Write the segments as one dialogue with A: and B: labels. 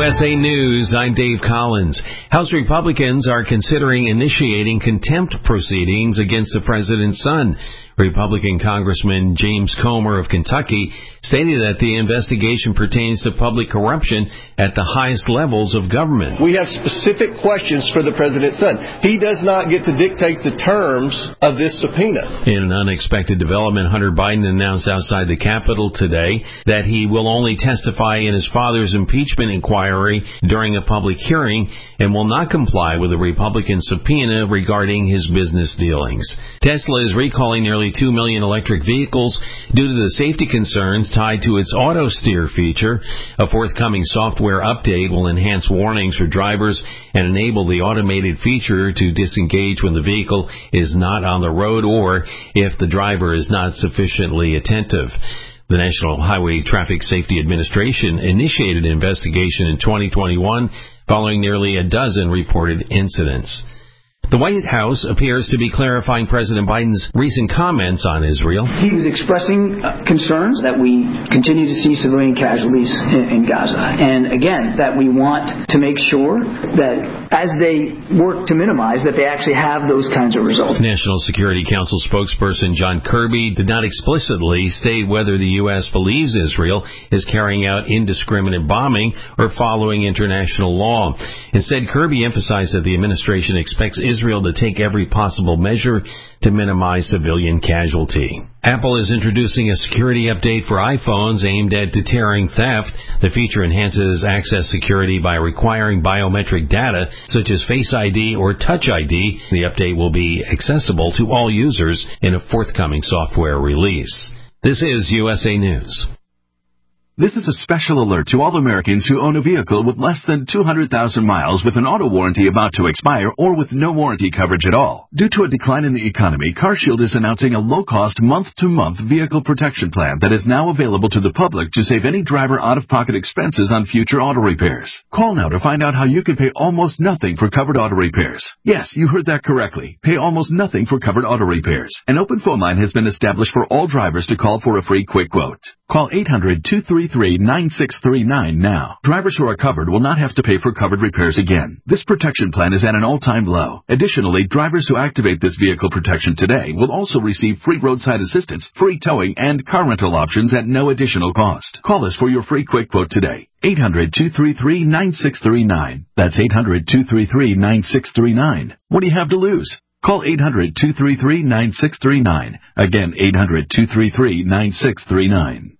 A: USA News, I'm Dave Collins. House Republicans are considering initiating contempt proceedings against the president's son. Republican Congressman James Comer of Kentucky stated that the investigation pertains to public corruption at the highest levels of government.
B: We have specific questions for the president's son. He does not get to dictate the terms of this subpoena.
A: In an unexpected development, Hunter Biden announced outside the Capitol today that he will only testify in his father's impeachment inquiry during a public hearing and will not comply with a Republican subpoena regarding his business dealings. Tesla is recalling nearly 2 million electric vehicles due to the safety concerns tied to its auto steer feature. A forthcoming software update will enhance warnings for drivers and enable the automated feature to disengage when the vehicle is not on the road or if the driver is not sufficiently attentive. The National Highway Traffic Safety Administration initiated an investigation in 2021 following nearly a dozen reported incidents. The White House appears to be clarifying President Biden's recent comments on Israel.
C: He was expressing concerns that we continue to see civilian casualties in Gaza. And again, that we want to make sure that as they work to minimize, that they actually have those kinds of results.
A: National Security Council spokesperson John Kirby did not explicitly state whether the U.S. believes Israel is carrying out indiscriminate bombing or following international law. Instead, Kirby emphasized that the administration expects Israel to take every possible measure to minimize civilian casualty. Apple is introducing a security update for iPhones aimed at deterring theft. The feature enhances access security by requiring biometric data such as Face ID or Touch ID. The update will be accessible to all users in a forthcoming software release. This is USA News.
D: This is a special alert to all Americans who own a vehicle with less than 200,000 miles with an auto warranty about to expire or with no warranty coverage at all. Due to a decline in the economy, CarShield is announcing a low-cost month-to-month vehicle protection plan that is now available to the public to save any driver out-of-pocket expenses on future auto repairs. Call now to find out how you can pay almost nothing for covered auto repairs. Yes, you heard that correctly. Pay almost nothing for covered auto repairs. An open phone line has been established for all drivers to call for a free quick quote. Call 800-233-9639 now. Drivers who are covered will not have to pay for covered repairs again. This protection plan is at an all-time low. Additionally, drivers who activate this vehicle protection today will also receive free roadside assistance, free towing, and car rental options at no additional cost. Call us for your free quick quote today. 800-233-9639. That's 800-233-9639. What do you have to lose? Call 800-233-9639. Again, 800-233-9639.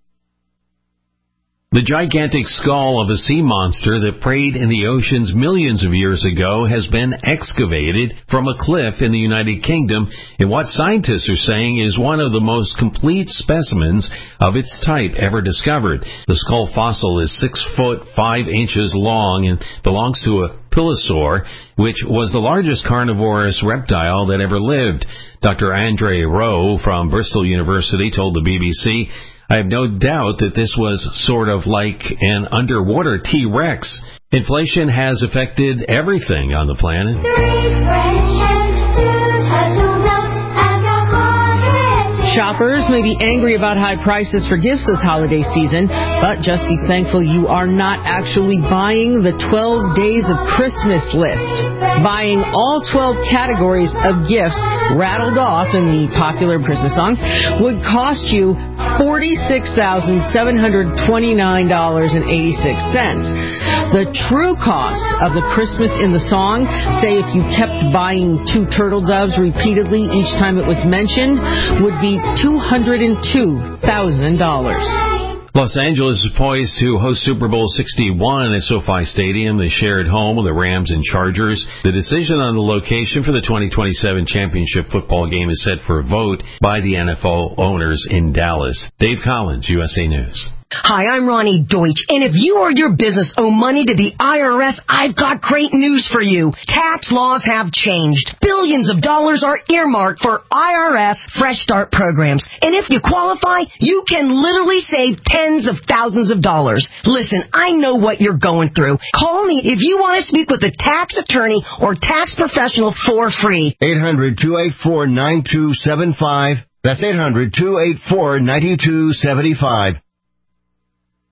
A: The gigantic skull of a sea monster that preyed in the oceans millions of years ago has been excavated from a cliff in the United Kingdom in what scientists are saying is one of the most complete specimens of its type ever discovered. The skull fossil is 6 foot 5 inches long and belongs to a pilosaur, which was the largest carnivorous reptile that ever lived. Dr. Andre Rowe from Bristol University told the BBC, "I have no doubt that this was sort of like an underwater T-Rex. Inflation has affected everything on the planet."
E: Shoppers may be angry about high prices for gifts this holiday season, but just be thankful you are not actually buying the 12 Days of Christmas list. Buying all 12 categories of gifts rattled off in the popular Christmas song would cost you $46,729.86. The true cost of the Christmas in the song, say if you kept buying 2 turtle doves repeatedly each time it was mentioned, would be $202,000.
A: Los Angeles is poised to host Super Bowl 61 at SoFi Stadium, the shared home of the Rams and Chargers. The decision on the location for the 2027 championship football game is set for a vote by the NFL owners in Dallas. Dave Collins, USA News.
F: Hi, I'm Ronnie Deutsch, and if you or your business owe money to the IRS, I've got great news for you. Tax laws have changed. Billions of dollars are earmarked for IRS Fresh Start programs. And if you qualify, you can literally save tens of thousands of dollars. Listen, I know what you're going through. Call me if you want to speak with a tax attorney or tax professional for free.
G: 800-284-9275. That's 800-284-9275.